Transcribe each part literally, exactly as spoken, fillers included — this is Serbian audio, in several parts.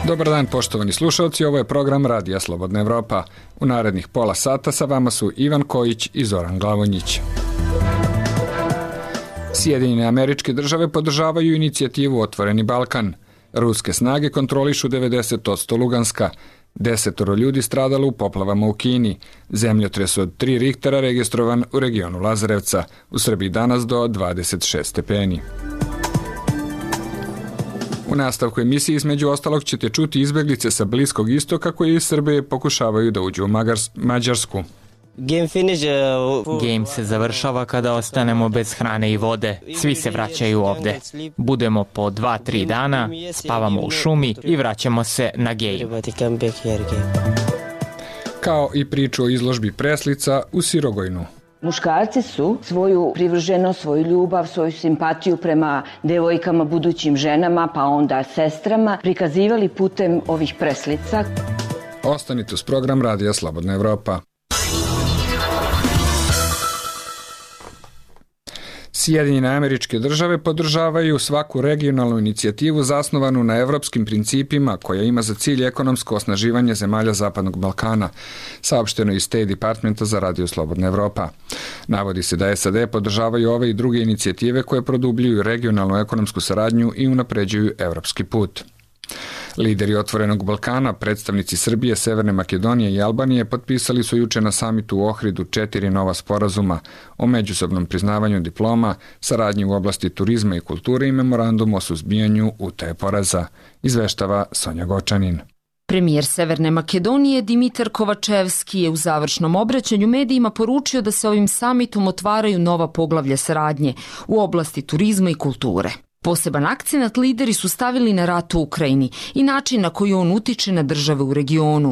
Dobar dan, poštovani slušalci, ovo je program Radija Slobodna Evropa. U narednih pola sata sa vama su Ivan Kojić i Zoran Glavonjić. Sjedinjene Američke Države podržavaju inicijativu Otvoreni Balkan. Ruske snage kontrolišu devedeset posto Luganska. Desetoro ljudi stradalo u poplavama u Kini. Zemljotres od tri Richtera registrovan u regionu Lazarevca. U Srbiji danas do dvadeset šest stepeni. U nastavku emisije između ostalog ćete čuti izbeglice sa Bliskog istoka koji iz Srbije pokušavaju da uđu u Mađarsku. Game se završava kada ostanemo bez hrane i vode. Svi se vraćaju ovde. Budemo po dva, tri dana, spavamo u šumi i vraćamo se na game. Kao i priču o izložbi preslica u Sirogojnu. Muškarci su svoju privrženost, svoju ljubav, svoju simpatiju prema devojkama, budućim ženama, pa onda sestrama, prikazivali putem ovih preslica. Ostanite uz program Radija Slobodna Evropa. Sjedinjene Američke Države podržavaju svaku regionalnu inicijativu zasnovanu na evropskim principima koja ima za cilj ekonomsko osnaživanje zemalja Zapadnog Balkana, saopšteno iz State Departmenta za Radio Slobodna Evropa. Navodi se da S A D podržavaju ove i druge inicijative koje produbljuju regionalnu ekonomsku saradnju i unapređuju evropski put. Lideri Otvorenog Balkana, predstavnici Srbije, Severne Makedonije i Albanije potpisali su juče na samitu u Ohridu četiri nova sporazuma o međusobnom priznavanju diploma, saradnji u oblasti turizma i kulture i memorandum o suzbijanju utaje poreza, izveštava Sonja Gočanin. Premijer Severne Makedonije Dimitar Kovačevski je u završnom obraćanju medijima poručio da se ovim samitom otvaraju nova poglavlja saradnje u oblasti turizma i kulture. Poseban akcenat lideri su stavili na rat u Ukrajini i način na koji on utiče na države u regionu.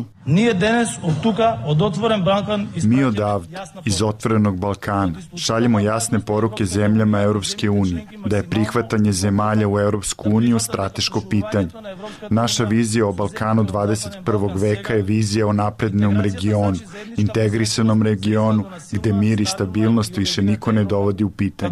Mi odavde, iz Otvorenog Balkana, šaljemo jasne poruke zemljama Europske unije da je prihvatanje zemalja u Europsku uniju strateško pitanje. Naša vizija o Balkanu dvadeset prvog veka je vizija o naprednom regionu, integrisanom regionu gde mir i stabilnost više niko ne dovodi u pitanje.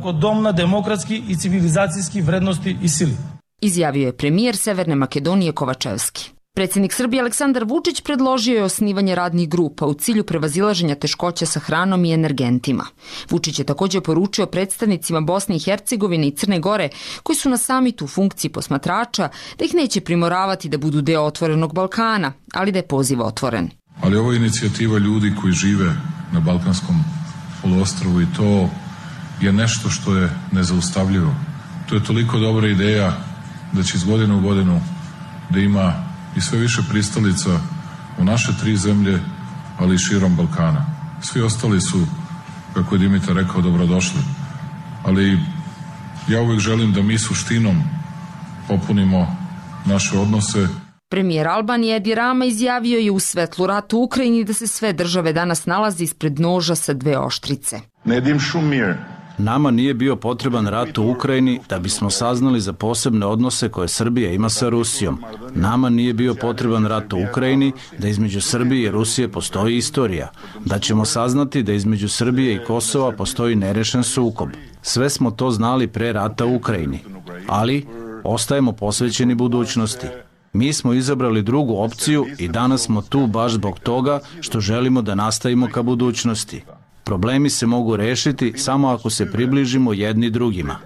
Izjavio je premijer Severne Makedonije Kovačevski. Predsjednik Srbije Aleksandar Vučić predložio je osnivanje radnih grupa u cilju prevazilaženja teškoća sa hranom i energentima. Vučić je također poručio predstavnicima Bosne i Hercegovine i Crne Gore, koji su na samitu u funkciji posmatrača, da ih neće primoravati da budu deo Otvorenog Balkana, ali da je poziv otvoren. Ali ovo je inicijativa ljudi koji žive na Balkanskom poluostrvu i to je nešto što je nezaustavljivo. To je toliko dobra ideja da će iz godine u godinu da ima i sve više pristalica u naše tri zemlje, ali i širom Balkana. Svi ostali su, kako je Dimitar rekao, dobrodošli. Ali ja uvijek želim da mi suštinom popunimo naše odnose. Premijer Albanije Edi Rama izjavio je u svetlu rata u Ukrajini da se sve države danas nalaze ispred noža sa dve oštrice. Nedim Šumir. Nama nije bio potreban rat u Ukrajini da bismo saznali za posebne odnose koje Srbija ima sa Rusijom. Nama nije bio potreban rat u Ukrajini da između Srbije i Rusije postoji istorija. Da ćemo saznati da između Srbije i Kosova postoji nerešen sukob. Sve smo to znali pre rata u Ukrajini. Ali ostajemo posvećeni budućnosti. Mi smo izabrali drugu opciju i danas smo tu baš zbog toga što želimo da nastavimo ka budućnosti. Problemi se mogu rešiti samo ako se približimo jedni drugima.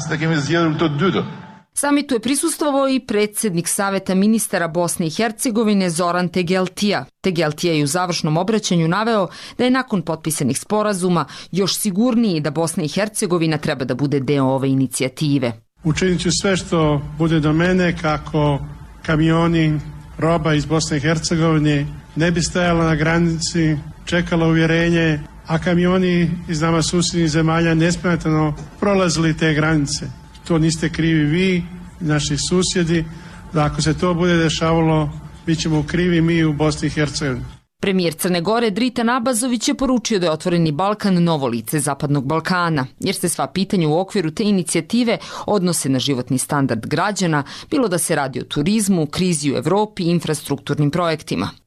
Samitu je prisustvovao i predsjednik Saveta ministara Bosne i Hercegovine Zoran Tegeltija. Tegeltija je u završnom obraćanju naveo da je nakon potpisanih sporazuma još sigurniji da Bosna i Hercegovina treba da bude deo ove inicijative. Učinit ću sve što bude do mene kako kamioni roba iz Bosne i Hercegovine ne bi stajala na granici, čekala uvjerenje, a kamioni iz nama susjednih zemalja nesmetano prolazili te granice. To niste krivi vi, naši susjedi, da ako se to bude dešavalo, bit ćemo krivi mi u Bosni i Hercegovini. Premijer Crne Gore Dritan Abazović je poručio da je Otvoreni Balkan novo lice Zapadnog Balkana, jer se sva pitanja u okviru te inicijative odnose na životni standard građana, bilo da se radi o turizmu, krizi u Evropi i infrastrukturnim projektima.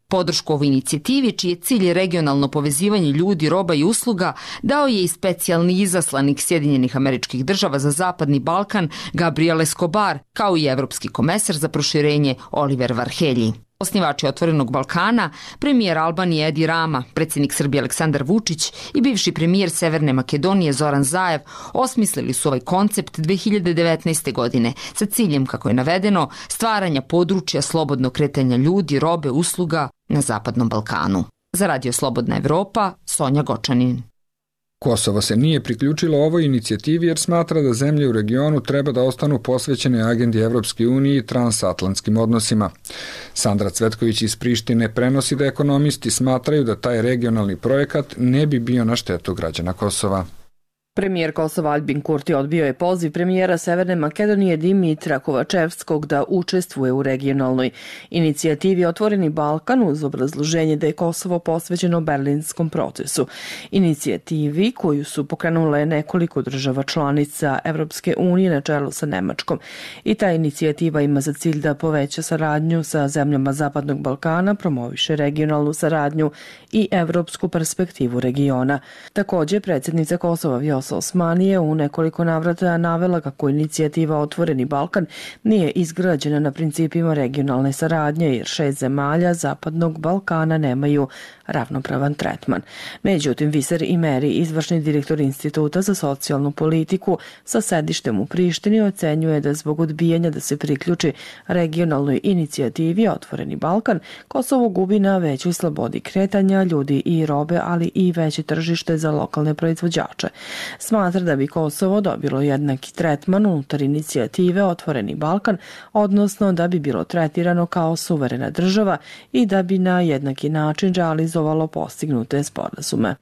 Podršku ovoj inicijativi, čiji je cilj regionalno povezivanje ljudi, roba i usluga, dao je i specijalni izaslanik Sjedinjenih Američkih Država za Zapadni Balkan Gabriel Escobar, kao i evropski komesar za proširenje Oliver Varhelji. Osnivači Otvorenog Balkana, premijer Albanije Edi Rama, predsjednik Srbije Aleksandar Vučić i bivši premijer Severne Makedonije Zoran Zaev osmislili su ovaj koncept dve hiljade devetnaeste. godine sa ciljem, kako je navedeno, stvaranja područja slobodnog kretanja ljudi, robe, usluga na Zapadnom Balkanu. Za Radio Slobodna Evropa, Sonja Gočanin. Kosovo se nije priključilo ovoj inicijativi jer smatra da zemlje u regionu treba da ostanu posvećene agendi Evropske unije i transatlantskim odnosima. Sandra Cvetković iz Prištine prenosi da ekonomisti smatraju da taj regionalni projekat ne bi bio na štetu građana Kosova. Premijer Kosova Aljbin Kurti odbio je poziv premijera Severne Makedonije Dimitra Kovačevskog da učestvuje u regionalnoj inicijativi Otvoreni Balkan uz obrazloženje da je Kosovo posvećeno berlinskom procesu. Inicijativi koju su pokrenule nekoliko država članica Evropske unije na čelu sa Nemačkom. I ta inicijativa ima za cilj da poveća saradnju sa zemljama Zapadnog Balkana, promoviše regionalnu saradnju i evropsku perspektivu regiona. Također, predsjednica Kosova Vjosa Osmanije u nekoliko navrata navela kako inicijativa Otvoreni Balkan nije izgrađena na principima regionalne saradnje jer šest zemalja Zapadnog Balkana nemaju ravnopravan tretman. Međutim, Viser Imeri, izvršni direktor Instituta za socijalnu politiku sa sedištem u Prištini, ocenjuje da zbog odbijanja da se priključi regionalnoj inicijativi Otvoreni Balkan, Kosovo gubi na većoj slobodi kretanja ljudi i robe, ali i veće tržište za lokalne proizvođače. Smatra da bi Kosovo dobilo jednaki tretman unutar inicijative Otvoreni Balkan, odnosno da bi bilo tretirano kao suverena država i da bi na jednaki način realizovalo postignute sporazume.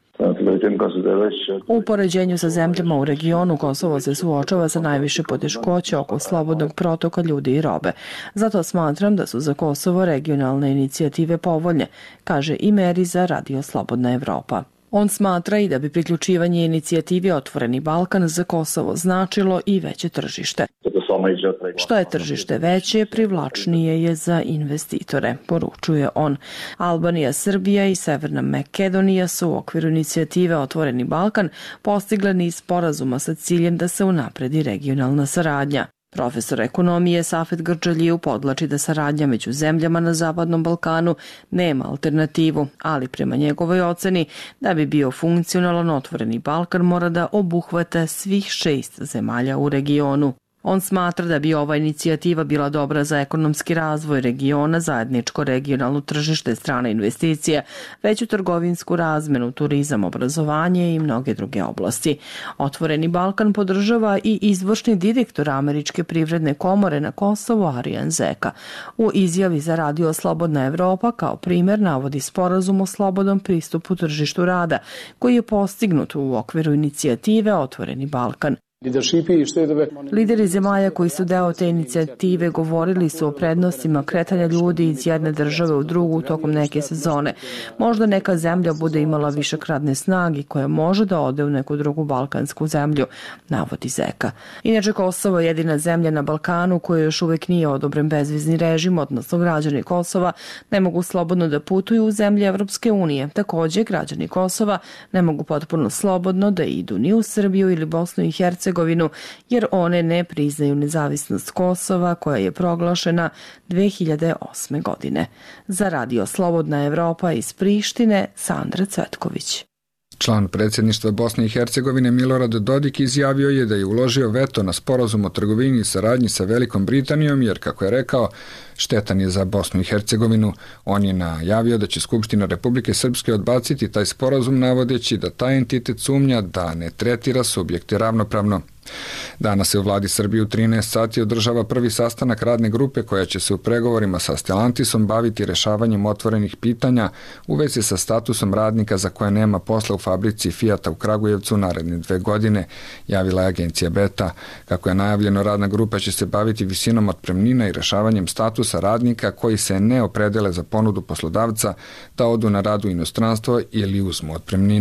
U poređenju sa zemljama u regionu, Kosovo se suočava sa najviše poteškoća oko slobodnog protoka ljudi i robe. Zato smatram da su za Kosovo regionalne inicijative povoljne, kaže Imeri za Radio Slobodna Evropa. On smatra i da bi priključivanje inicijativi Otvoreni Balkan za Kosovo značilo i veće tržište. Što je tržište veće, privlačnije je za investitore, poručuje on. Albanija, Srbija i Severna Makedonija su u okviru inicijative Otvoreni Balkan postigle niz sporazuma sa ciljem da se unapredi regionalna saradnja. Profesor ekonomije Safet Grđaliju podlači da saradnja među zemljama na Zapadnom Balkanu nema alternativu, ali prema njegovoj oceni da bi bio funkcionalan Otvoreni Balkan mora da obuhvata svih šest zemalja u regionu. On smatra da bi ova inicijativa bila dobra za ekonomski razvoj regiona, zajedničko regionalno tržište, strane investicije, veću trgovinsku razmenu, turizam, obrazovanje i mnoge druge oblasti. Otvoreni Balkan podržava i izvršni direktor Američke privredne komore na Kosovo Arijan Zeka. U izjavi za Radio Slobodna Evropa kao primjer navodi sporazum o slobodnom pristupu tržištu rada koji je postignut u okviru inicijative Otvoreni Balkan. Lideri zemalja koji su deo te inicijative govorili su o prednostima kretanja ljudi iz jedne države u drugu tokom neke sezone. Možda neka zemlja bude imala višak radne snage koja može da ode u neku drugu balkansku zemlju, navodi Zeka. Inače, Kosovo je jedina zemlja na Balkanu koja još uvek nije odobren bezvizni režim, odnosno građani Kosova ne mogu slobodno da putuju u zemlje Evropske unije. Također, građani Kosova ne mogu potpuno slobodno da idu ni u Srbiju ili Bosnu i Hercegovinu, jer one ne priznaju nezavisnost Kosova koja je proglašena dve hiljade osme. godine. Za Radio Slobodna Evropa iz Prištine, Sandra Cvetković. Član predsjedništva Bosne i Hercegovine Milorad Dodik izjavio je da je uložio veto na sporazum o trgovini i saradnji sa Velikom Britanijom jer, kako je rekao, štetan je za Bosnu i Hercegovinu. On je najavio da će Skupština Republike Srpske odbaciti taj sporazum navodeći da taj entitet sumnja da ne tretira subjekte ravnopravno. Danas se u vladi Srbije u trinaest sati održava prvi sastanak radne grupe koja će se u pregovorima sa Stellantisom baviti rešavanjem otvorenih pitanja u vezi sa statusom radnika za koje nema posla u fabrici Fijata u Kragujevcu naredne dve godine, javila je agencija Beta. Kako je najavljeno, radna grupa će se baviti visinom otpremnina i rešavanjem statusa radnika koji se ne opredele za ponudu poslodavca da odu na rad u inostranstvo ili uzmu otpremnine.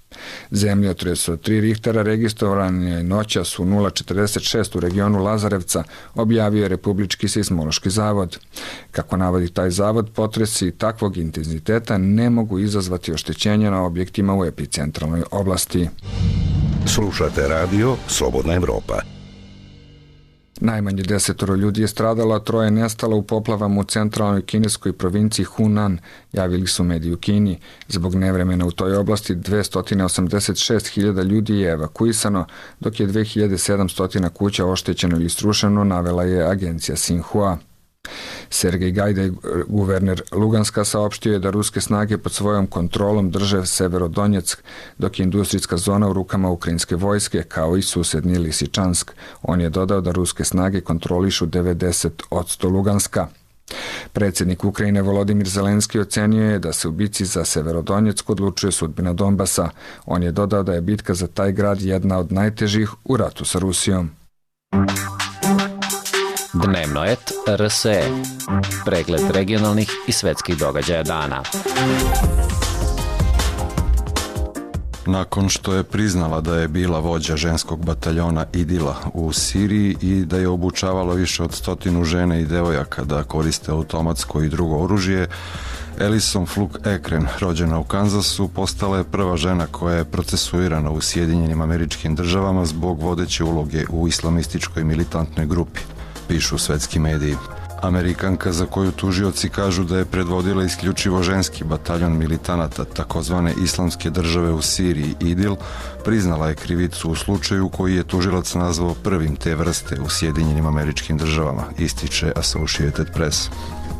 Zemljotres od tri Richtera registrovan je noćas u nula četrdeset šest u regionu Lazarevca, objavio je Republički seizmološki zavod. Kako navodi taj zavod, potresi takvog intenziteta ne mogu izazvati oštećenja na objektima u epicentralnoj oblasti. Slušate radio Slobodna Evropa. Najmanje desetoro ljudi je stradalo, a troje nestalo u poplavama u centralnoj kineskoj provinciji Hunan, javili su mediji u Kini. Zbog nevremena u toj oblasti dvesta osamdeset šest hiljada ljudi je evakuisano, dok je dve hiljade sedamsto kuća oštećeno ili srušeno, navela je agencija Sinhua. Sergej Gajdaj, guverner Luganska, saopštio je da ruske snage pod svojom kontrolom drže Severodonjeck, dok je industrijska zona u rukama ukrajinske vojske, kao i susedni Lisičansk. On je dodao da ruske snage kontrolišu devedeset posto Luganska. Predsjednik Ukrajine Volodimir Zelenski ocenio je da se u bici za Severodonjeck odlučuje sudbina Donbasa. On je dodao da je bitka za taj grad jedna od najtežih u ratu sa Rusijom. Dnevno et R S E. Pregled regionalnih i svetskih događaja dana. Nakon što je priznala da je bila vođa ženskog bataljona Idila u Siriji i da je obučavala više od stotinu žena i devojaka da koriste automatsko i drugo oružje, Alison Fluke-Ekren, rođena u Kanzasu, postala je prva žena koja je procesuirana u Sjedinjenim Američkim Državama zbog vodeće uloge u islamističkoj militantnoj grupi, pišu svetski mediji. Amerikanka, za koju tužioci kažu da je predvodila isključivo ženski bataljon militanata takozvane islamske države u Siriji Idil, priznala je krivicu u slučaju koji je tužilac nazvao prvim te vrste u Sjedinjenim Američkim Državama, ističe Associated Press.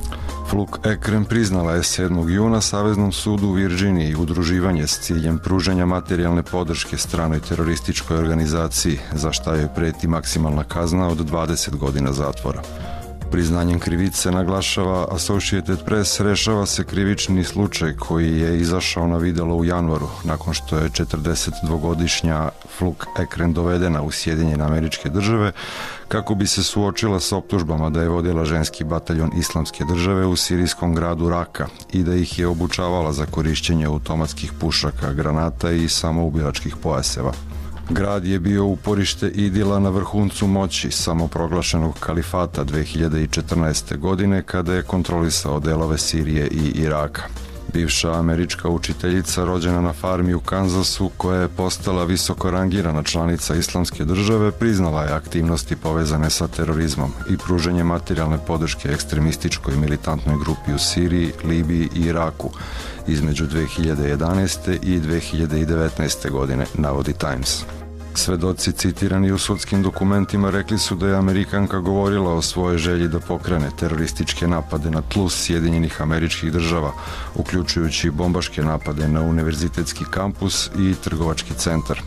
Fluke-Ekren priznala je sedmog juna Saveznom sudu u Virdžiniji udruživanje s ciljem pružanja materijalne podrške stranoj terorističkoj organizaciji, za šta joj preti maksimalna kazna od dvadeset godina zatvora. Priznanjem krivice, naglašava Associated Press, rešava se krivični slučaj koji je izašao na videlo u januaru, nakon što je četrdesetdvogodišnja Fluke-Ekren dovedena u Sjedinjene Američke Države kako bi se suočila sa optužbama da je vodila ženski bataljon islamske države u sirijskom gradu Raka i da ih je obučavala za korišćenje automatskih pušaka, granata i samoubilačkih pojaseva. Grad je bio uporište Idila na vrhuncu moći samoproglašenog kalifata dve hiljade četrnaeste. godine kada je kontrolisao delove Sirije i Iraka. Bivša američka učiteljica rođena na farmi u Kanzasu, koja je postala visoko rangirana članica islamske države, priznala je aktivnosti povezane sa terorizmom i pruženje materijalne podrške ekstremističkoj militantnoj grupi u Siriji, Libiji i Iraku između dve hiljade jedanaeste. i dve hiljade devetnaeste. godine, navodi Times. Svedoci citirani u sudskim dokumentima rekli su da je Amerikanka govorila o svojoj želji da pokrene terorističke napade na tlu Sjedinjenih Američkih Država, uključujući bombaške napade na univerzitetski kampus i trgovački centar.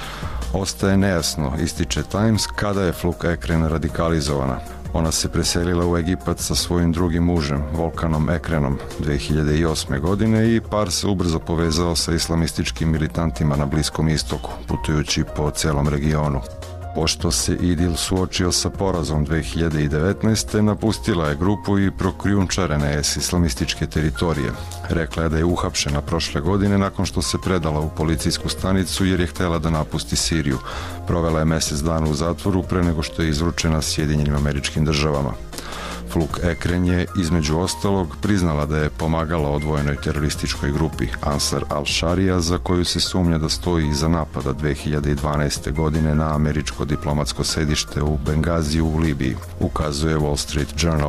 Ostaje nejasno, ističe Times, kada je Fluke-Ekren radikalizovana. Ona se preselila u Egipat sa svojim drugim mužem, Volkanom Ekrenom, dve hiljade osme. godine i par se ubrzo povezao sa islamističkim militantima na Bliskom istoku, putujući po celom regionu. Pošto se Idil suočio sa porazom dve hiljade devetnaeste. napustila je grupu i prokrijumčarena je s islamističke teritorije. Rekla je da je uhapšena prošle godine nakon što se predala u policijsku stanicu jer je htela da napusti Siriju. Provela je mesec dana u zatvoru pre nego što je izručena Sjedinjenim Američkim Državama. Fluke-Ekren je, između ostalog, priznala da je pomagala odvojenoj terorističkoj grupi Ansar al-Sharia, za koju se sumnja da stoji iza napada dve hiljade dvanaeste. godine na američko diplomatsko sedište u Bengaziju u Libiji, ukazuje Wall Street Journal.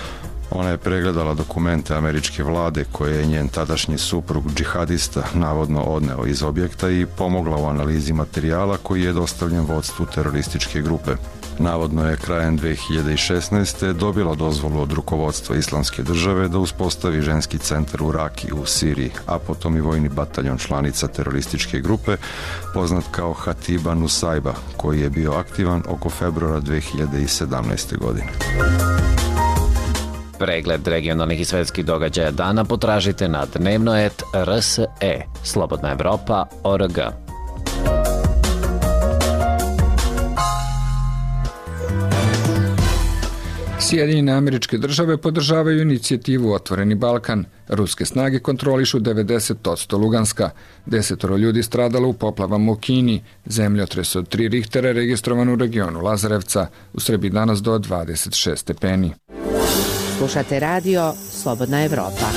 Ona je pregledala dokumente američke vlade koje je njen tadašnji suprug džihadista navodno odneo iz objekta i pomogla u analizi materijala koji je dostavljen vodstvu terorističke grupe. Navodno je krajem dve hiljade šesnaeste. dobila dozvolu od rukovodstva islamske države da uspostavi ženski centar u Raki u Siriji, a potom i vojni bataljon članica terorističke grupe, poznat kao Hatiba Nusajba, koji je bio aktivan oko februara dve hiljade sedamnaeste. godine. Pregled regionalnih i svetskih događaja dana potražite na dnevno et R S E, Slobodna Evropa, O R G. Sjedinjene Američke Države podržavaju inicijativu Otvoreni Balkan. Ruske snage kontrolišu devedeset posto Luganska. Desetoro ljudi stradalo u poplavama u Kini. Zemljotres od tri Richtera registrovan u regionu Lazarevca. U Srbiji danas do dvadeset šest stepeni. Slušate radio Slobodna Evropa.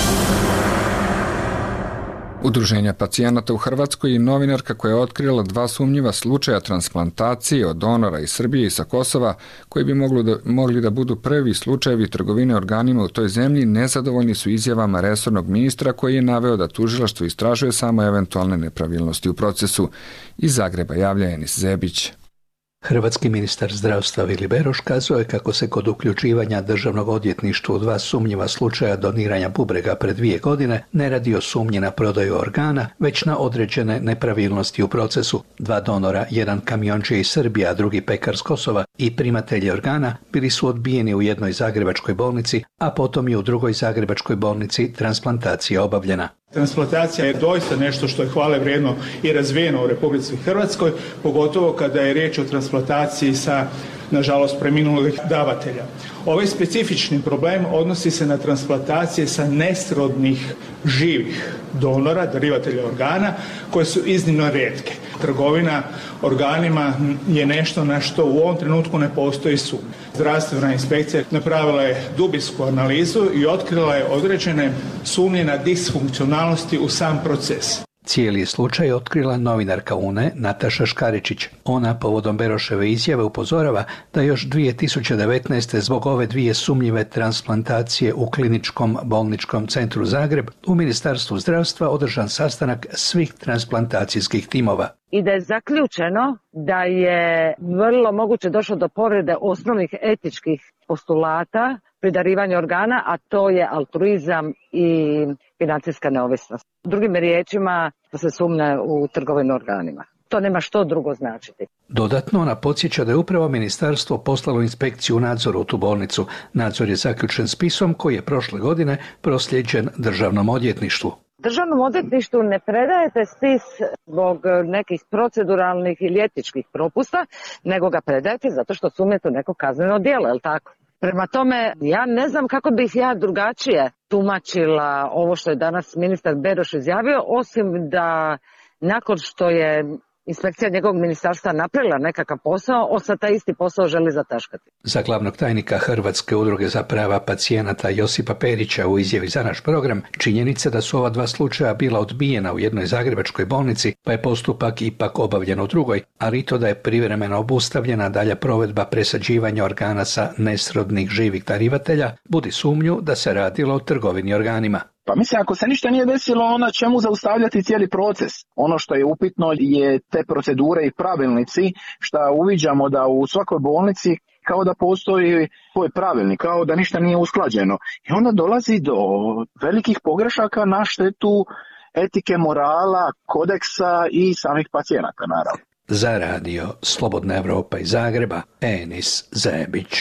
Udruženja pacijenata u Hrvatskoj i novinarka koja je otkrila dva sumnjiva slučaja transplantacije od donora iz Srbije i sa Kosova, koji bi mogli da, mogli da budu prvi slučajevi trgovine organima u toj zemlji, nezadovoljni su izjavama resornog ministra koji je naveo da tužilaštvo istražuje samo eventualne nepravilnosti u procesu. Iz Zagreba javlja Enis Zebić. Hrvatski ministar zdravstva Vili Beroš kazao je kako se kod uključivanja državnog odvjetništva u dva sumnjiva slučaja doniranja bubrega pred dvije godine ne radi o sumnji na prodaju organa, već na određene nepravilnosti u procesu. Dva donora, jedan kamionđija iz Srbije, a drugi pekar s Kosova i primatelji organa, bili su odbijeni u jednoj zagrebačkoj bolnici, a potom i u drugoj zagrebačkoj bolnici transplantacija obavljena. Transplantacija je doista nešto što je hvale vrijedno i razvijeno u Republici Hrvatskoj, pogotovo kada je riječ o transplantaciji sa, nažalost, preminulih davatelja. Ovaj specifični problem odnosi se na transplantacije sa nesrodnih živih donora, darivatelja organa, koje su iznimno rijetke. Trgovina organima je nešto na što u ovom trenutku ne postoji sumnja. Zdravstvena inspekcija napravila je dubinsku analizu i otkrila je određene sumnje na disfunkcionalnosti u sam proces. Cijeli slučaj otkrila novinarka U N E Nataša Škaričić. Ona povodom Beroševe izjave upozorava da još dvije tisuće devetnaeste zbog ove dvije sumnjive transplantacije u Kliničkom bolničkom centru Zagreb u Ministarstvu zdravstva održan sastanak svih transplantacijskih timova. I da je zaključeno da je vrlo moguće došlo do povrede osnovnih etičkih postulata pri darivanju organa, a to je altruizam i financijska neovisnost. Drugim riječima da se sumnja u trgovinu organima. To nema što drugo značiti. Dodatno ona podsjeća da je upravo ministarstvo poslalo inspekciju u nadzoru u tu bolnicu. Nadzor je zaključen spisom koji je prošle godine proslijeđen Državnom odvjetništvu. Državnom odvjetništvu ne predajete spis zbog nekih proceduralnih ili etičkih propusta, nego ga predajete zato što sumnjate u neko kazneno djelo, je li tako? Prema tome, ja ne znam kako bih ja drugačije tumačila ovo što je danas ministar Beroš izjavio, osim da nakon što je inspekcija njegovog ministarstva napravila nekakav posao, on sad taj isti posao želi zataškati. Za glavnog tajnika Hrvatske udruge za prava pacijenata Josipa Perića u izjavi za naš program, činjenica da su ova dva slučaja bila odbijena u jednoj zagrebačkoj bolnici, pa je postupak ipak obavljen u drugoj, ali i to da je privremeno obustavljena dalja provedba presađivanja organa sa nesrodnih živih darivatelja, budi sumnju da se radilo o trgovini organima. Pa mislim, ako se ništa nije desilo, onda čemu zaustavljati cijeli proces? Ono što je upitno je te procedure i pravilnici, što uviđamo da u svakoj bolnici kao da postoji svoj pravilnik, kao da ništa nije usklađeno. I onda dolazi do velikih pogrešaka na štetu etike, morala, kodeksa i samih pacijenata, naravno. Za radio Slobodna Evropa iz Zagreba, Enis Zebić.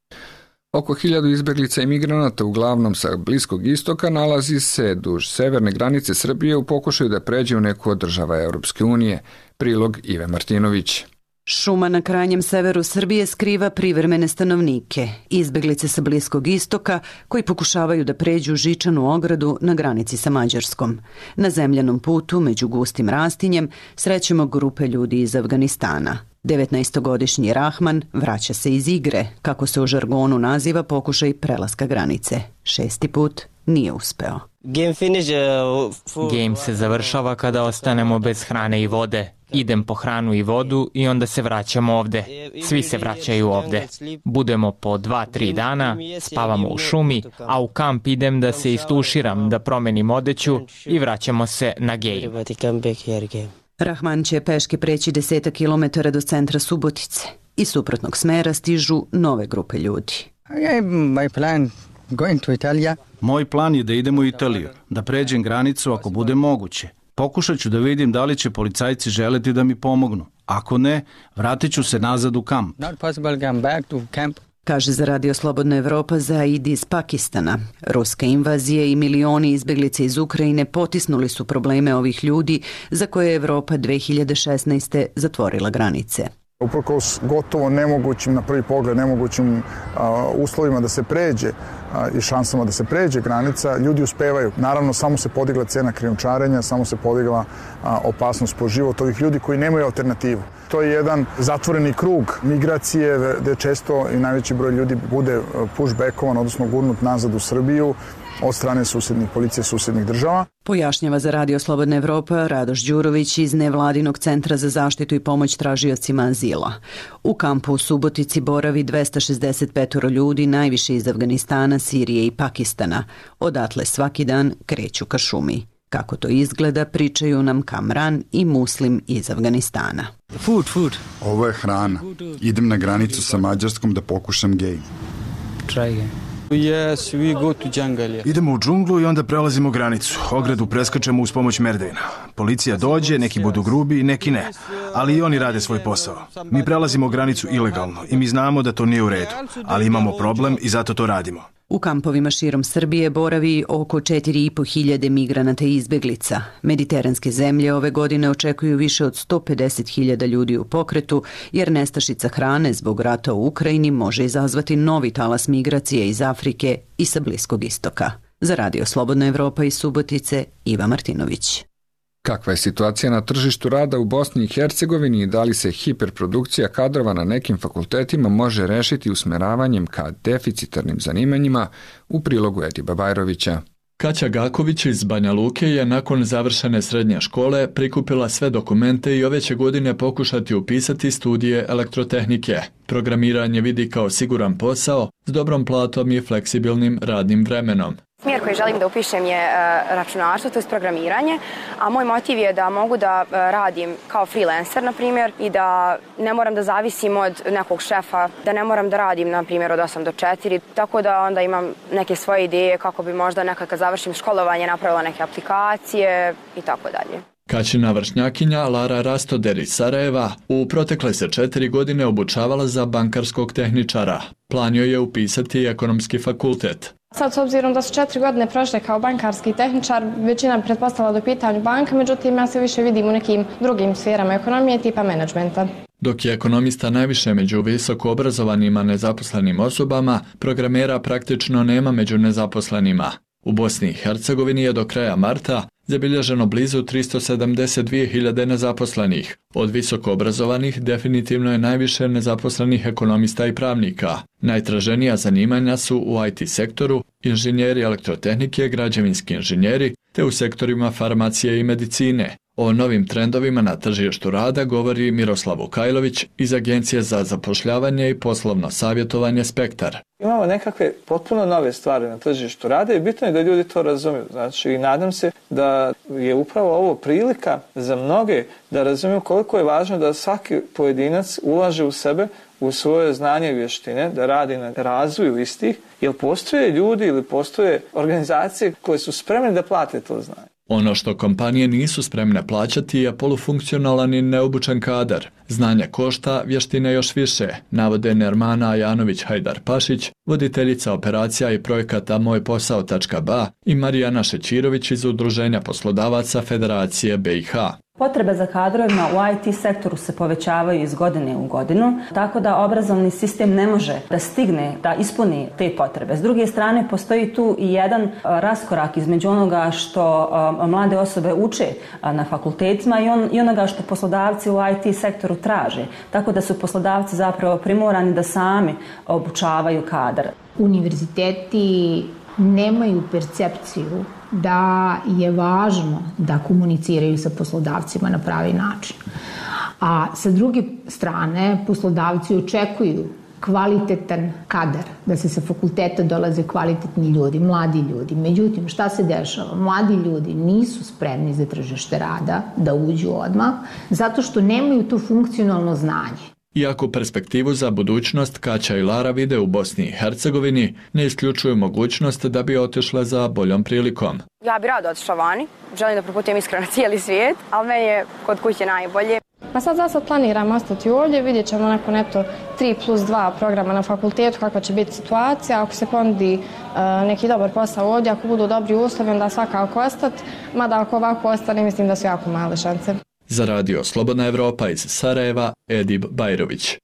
Oko hiljadu izbjeglica i migranata, uglavnom sa Bliskog istoka, nalazi se duž severne granice Srbije u pokušaju da pređe u neku od država Europske unije. Prilog Ive Martinović. Šuma na krajnjem severu Srbije skriva privremene stanovnike, izbjeglice sa Bliskog istoka koji pokušavaju da pređu žičanu ogradu na granici sa Mađarskom. Na zemljanom putu, među gustim rastinjem, srećemo grupe ljudi iz Afganistana. devetnaestogodišnji Rahman vraća se iz igre, kako se u žargonu naziva pokušaj prelaska granice. Šesti put nije uspeo. Game se završava kada ostanemo bez hrane i vode. Idem po hranu i vodu i onda se vraćamo ovde. Svi se vraćaju ovde. Budemo po dva, tri dana, spavamo u šumi, a u kamp idem da se istuširam, da promenim odeću i vraćamo se na Game. Rahman će peške preći desetak kilometara do centra Subotice. Iz suprotnog smera stižu nove grupe ljudi. Moj plan je da idemo u Italiju, da pređem granicu ako bude moguće. Pokušat ću da vidim da li će policajci želeti da mi pomognu. Ako ne, vratit ću se nazad u kamp. Kaže za radio Slobodna Evropa Zaid iz Pakistana. Ruske invazije i milioni izbjeglica iz Ukrajine potisnuli su probleme ovih ljudi za koje je Evropa dve hiljade šesnaeste. zatvorila granice. Uprkos gotovo nemogućim, na prvi pogled nemogućim a, uslovima da se pređe a, i šansama da se pređe granica, ljudi uspevaju. Naravno, samo se podigla cena krijumčarenja, samo se podigla a, opasnost po život ovih ljudi koji nemaju alternativu. To je jedan zatvoreni krug migracije gde često i najveći broj ljudi bude pushbackovan, odnosno gurnut nazad u Srbiju od strane susednih policije susednih država. Pojašnjava za Radio Slobodna Evropa Radoš Đurović iz Nevladinog centra za zaštitu i pomoć tražiocima azila. U kampu u Subotici boravi dvesta šezdeset pet ljudi, najviše iz Afganistana, Sirije i Pakistana. Odatle svaki dan kreću ka šumi. Kako to izgleda, pričaju nam Kamran i Muslim iz Afganistana. Food, food. Ovo je hrana. Idem na granicu sa Mađarskom da pokušam gej. Try again. Yes, we go to jungle. Idemo u džunglu i onda prelazimo granicu. Ogradu preskačemo uz pomoć merdevina. Policija dođe, neki budu grubi, neki ne. Ali i oni rade svoj posao. Mi prelazimo granicu ilegalno i mi znamo da to nije u redu. Ali imamo problem i zato to radimo. U kampovima širom Srbije boravi oko četiri i po hiljade migranata i izbeglica. Mediteranske zemlje ove godine očekuju više od sto pedeset hiljada ljudi u pokretu, jer nestašica hrane zbog rata u Ukrajini može izazvati novi talas migracije iz Afrike i sa Bliskog istoka. Za Radio Slobodna Evropa iz Subotice, Iva Martinović. Kakva je situacija na tržištu rada u Bosni i Hercegovini i da li se hiperprodukcija kadrova na nekim fakultetima može rešiti usmeravanjem ka deficitarnim zanimanjima, u prilogu Ediba Bajrovića. Kaća Gaković iz Banja Luke je nakon završene srednje škole prikupila sve dokumente i ove će godine pokušati upisati studije elektrotehnike. Programiranje vidi kao siguran posao s dobrom platom i fleksibilnim radnim vremenom. Smjer koji želim da upišem je računarstvo, to je programiranje, a moj motiv je da mogu da radim kao freelancer, na primjer, i da ne moram da zavisim od nekog šefa, da ne moram da radim, na primjer, od osam do četiri, tako da onda imam neke svoje ideje kako bi možda nekad kad završim školovanje napravila neke aplikacije i tako dalje. Kaćina vršnjakinja Lara Rastoder iz Sarajeva u protekle se četiri godine obučavala za bankarskog tehničara. Plan joj je upisati ekonomski fakultet. Sad, s obzirom da su četiri godine prošle kao bankarski tehničar, većina bi pretpostavila do pitanju banka, međutim ja se više vidim u nekim drugim sferama ekonomije tipa menadžmenta. Dok je ekonomista najviše među visoko obrazovanima nezaposlenim osobama, programera praktično nema među nezaposlenima. U Bosni i Hercegovini je do kraja marta zabilježeno blizu tristo sedamdeset dvije hiljade nezaposlenih. Od visoko obrazovanih definitivno je najviše nezaposlenih ekonomista i pravnika. Najtraženija zanimanja su u I T sektoru, inženjeri elektrotehnike, građevinski inženjeri, te u sektorima farmacije i medicine. O novim trendovima na tržištu rada govori Miroslav Vukajlović iz Agencije za zapošljavanje i poslovno savjetovanje Spektar. Imamo nekakve potpuno nove stvari na tržištu rada i bitno je da ljudi to razumiju. Znači, i nadam se da je upravo ovo prilika za mnoge da razumiju koliko je važno da svaki pojedinac ulaže u sebe, u svoje znanje i vještine, da radi na razvoju istih, jer postoje ljudi ili postoje organizacije koje su spremne da plate to znanje. Ono što kompanije nisu spremne plaćati je polufunkcionalan i neobučen kadar. Znanje košta, vještine još više, navode Nermana Ajanović-Hajdar-Pašić, voditeljica operacija i projekata moj posao tačka ba i Marijana Šećirović iz Udruženja poslodavaca Federacije B i H. Potrebe za kadrovima u I T sektoru se povećavaju iz godine u godinu, tako da obrazovni sistem ne može da stigne da ispuni te potrebe. S druge strane, postoji tu i jedan raskorak između onoga što mlade osobe uče na fakultetima i, on, i onoga što poslodavci u I T sektoru traže. Tako da su poslodavci zapravo primorani da sami obučavaju kadar. Univerziteti nemaju percepciju da je važno da komuniciraju sa poslodavcima na pravi način. A sa druge strane, poslodavci očekuju kvalitetan kadar, da se sa fakulteta dolaze kvalitetni ljudi, mladi ljudi. Međutim, šta se dešava? Mladi ljudi nisu spremni za tržište rada da uđu odmah, zato što nemaju to funkcionalno znanje. Iako perspektivu za budućnost Kaća i Lara vide u Bosni i Hercegovini, ne isključuju mogućnost da bi otišle za boljom prilikom. Ja bi rado otišla vani, želim da proputujem iskreno cijeli svijet, ali meni je kod kuće najbolje. Pa sad za sad planiram ostati ovdje, vidjet ćemo neko neto tri plus dva programa na fakultetu, kakva će biti situacija. Ako se ponudi uh, neki dobar posao ovdje, ako budu dobri uslovi, onda svakako ostati. Mada ako ovako ostane, mislim da su jako male šanse. Za radio Slobodna Evropa iz Sarajeva, Edib Bajrović.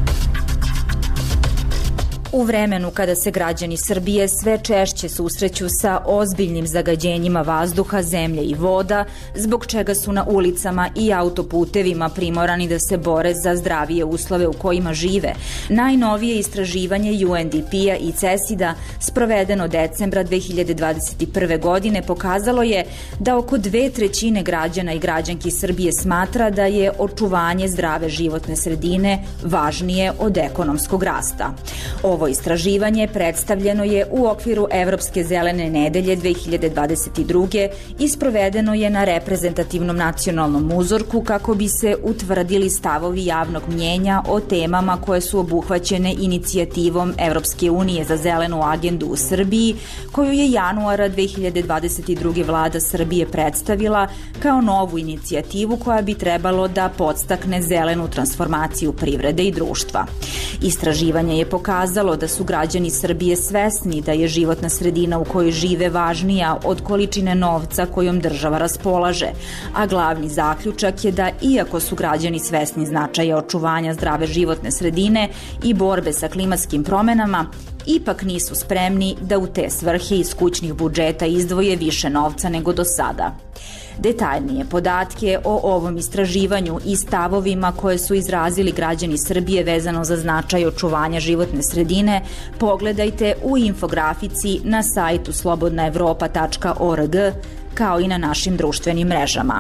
U vremenu kada se građani Srbije sve češće susreću sa ozbiljnim zagađenjima vazduha, zemlje i voda, zbog čega su na ulicama i autoputevima primorani da se bore za zdravije uslove u kojima žive, najnovije istraživanje U N D P-a i CESID-a sprovedeno decembra dve hiljade dvadeset prve. godine pokazalo je da oko dve trećine građana i građanki Srbije smatra da je očuvanje zdrave životne sredine važnije od ekonomskog rasta. Ovo istraživanje predstavljeno je u okviru Evropske zelene nedelje dve hiljade dvadeset druge. i sprovedeno je na reprezentativnom nacionalnom uzorku kako bi se utvrdili stavovi javnog mnjenja o temama koje su obuhvaćene inicijativom Evropske unije za zelenu agendu u Srbiji, koju je januara dve hiljade dvadeset druge. vlada Srbije predstavila kao novu inicijativu koja bi trebalo da podstakne zelenu transformaciju privrede i društva. Istraživanje je pokazalo da su građani Srbije svesni da je životna sredina u kojoj žive važnija od količine novca kojom država raspolaže, a glavni zaključak je da iako su građani svesni značaja očuvanja zdrave životne sredine i borbe sa klimatskim promenama, ipak nisu spremni da u te svrhe iz kućnih budžeta izdvoje više novca nego do sada. Detaljnije podatke o ovom istraživanju i stavovima koje su izrazili građani Srbije vezano za značaj očuvanja životne sredine pogledajte u infografici na sajtu slobodna evropa tačka org kao i na našim društvenim mrežama.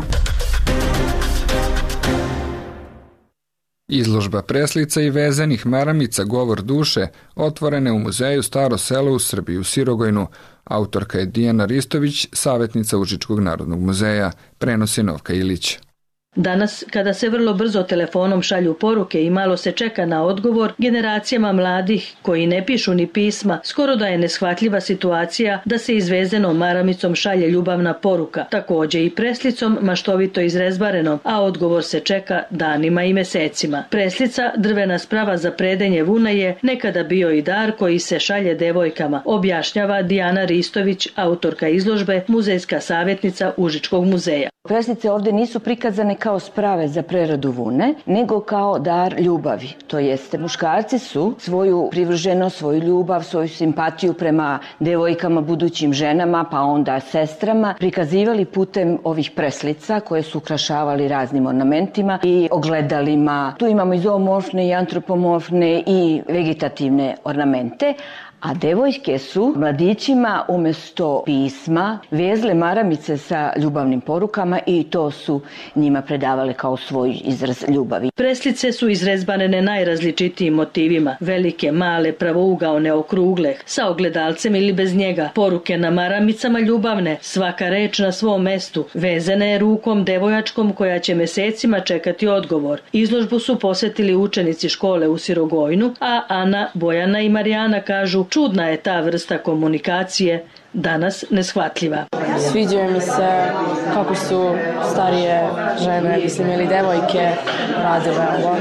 Izložba preslica i vezanih maramica Govor duše otvorene u muzeju Staro selo u Srbiji u Sirogojnu. Autorka je Dijana Ristović, savjetnica Užičkog narodnog muzeja, prenosi Novka Ilić. Danas, kada se vrlo brzo telefonom šalju poruke i malo se čeka na odgovor, generacijama mladih koji ne pišu ni pisma, skoro da je neshvatljiva situacija da se izvezenom maramicom šalje ljubavna poruka, takođe i preslicom maštovito izrezbarenom, a odgovor se čeka danima i mesecima. Preslica, drvena sprava za predenje vuna, je nekada bio i dar koji se šalje devojkama, objašnjava Dijana Ristović, autorka izložbe, muzejska savjetnica Užičkog muzeja. Preslice ovde nisu prikazane kao sprave za preradu vune, nego kao dar ljubavi. To jeste, muškarci su svoju privrženost, svoju ljubav, svoju simpatiju prema devojkama, budućim ženama, pa onda sestrama, prikazivali putem ovih preslica koje su ukrašavali raznim ornamentima i ogledalima. Tu imamo i zoomorfne, i antropomorfne, i vegetativne ornamente, a devojke su mladićima umesto pisma vezle maramice sa ljubavnim porukama i to su njima predavale kao svoj izraz ljubavi. Preslice su izrezbane najrazličitijim motivima, velike, male, pravougaone, okrugle, sa ogledalcem ili bez njega, poruke na maramicama ljubavne, svaka reč na svom mestu, vezane rukom devojačkom koja će mesecima čekati odgovor. Izložbu su posvetili učenici škole u Sirogojnu, a Ana, Bojana i Marijana kažu: čudna je ta vrsta komunikacije, danas neshvatljiva. Sviđaju mi se kako su starije žene, mislim, ili devojke radile ovo.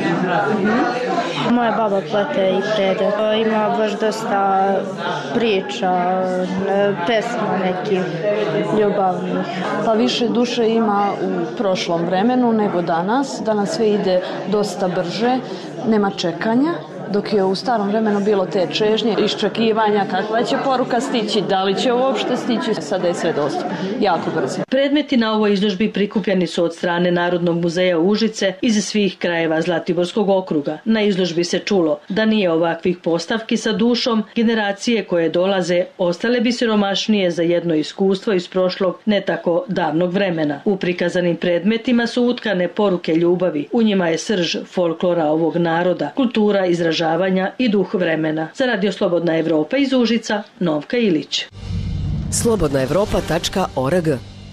Moja baba plete i prede. Ima baš dosta priča, pesma nekih ljubavnih. Pa više duše ima u prošlom vremenu nego danas. Danas sve ide dosta brže, nema čekanja. Dok je u starom vremenu bilo te čežnje, iščekivanja kakva će poruka stići, da li će uopšte stići, sada je sve dostupno, jako brzo. Predmeti na ovoj izložbi prikupljeni su od strane Narodnog muzeja Užice iz svih krajeva Zlatiborskog okruga. Na izložbi se čulo da nije ovakvih postavki sa dušom, generacije koje dolaze ostale bi siromašnije za jedno iskustvo iz prošlog ne tako davnog vremena. U prikazanim predmetima su utkane poruke ljubavi, u njima je srž folklora ovog naroda, kultura, izražavanja i duh vremena. Za Radio Slobodna Evropa iz Užica, Novka Ilić. slobodna evropa tačka org.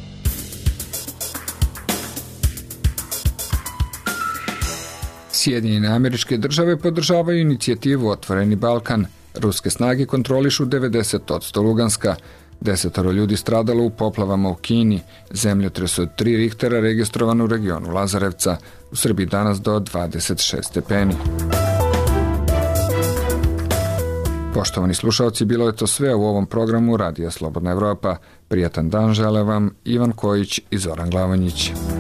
Sjedinjene Američke Države podržavaju inicijativu Otvoreni Balkan. Ruske snage kontrolišu devedeset posto Luganska. Desetoro ljudi stradalo u poplavama u Kini. Zemljotres od tri Richtera registrovan u regionu Lazarevca. U Srbiji danas do dvadeset šest stepeni. Poštovani slušalci, bilo je to sve u ovom programu Radija Slobodna Evropa. Prijatan dan žele vam Ivan Kojić i Zoran Glavonjić.